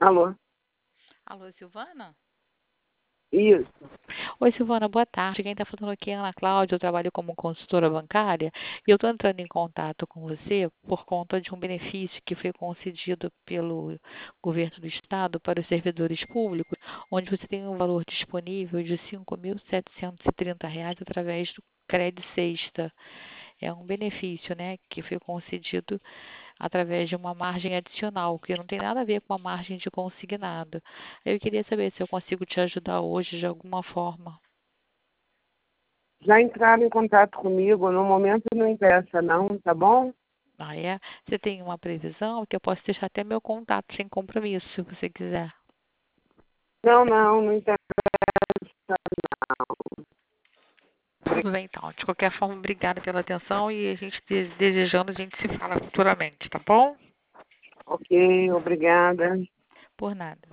Alô? Alô, Silvana? Isso. Oi, Silvana, boa tarde. Quem está falando aqui é a Ana Cláudia, eu trabalho como consultora bancária e eu estou entrando em contato com você por conta de um benefício que foi concedido pelo governo do estado para os servidores públicos, onde você tem um valor disponível de R$ 5.730 através do Crédito Sexta. É um benefício, né, que foi concedido através de uma margem adicional, que não tem nada a ver com a margem de consignado. Eu queria saber se eu consigo te ajudar hoje de alguma forma. Já entraram em contato comigo, no momento não interessa não, tá bom? Ah, é? Você tem uma previsão que eu posso deixar até meu contato sem compromisso, se você quiser. Não interessa. Tudo bem, então. De qualquer forma, obrigada pela atenção e a gente desejando, a gente se fala futuramente, tá bom? Ok, obrigada. Por nada.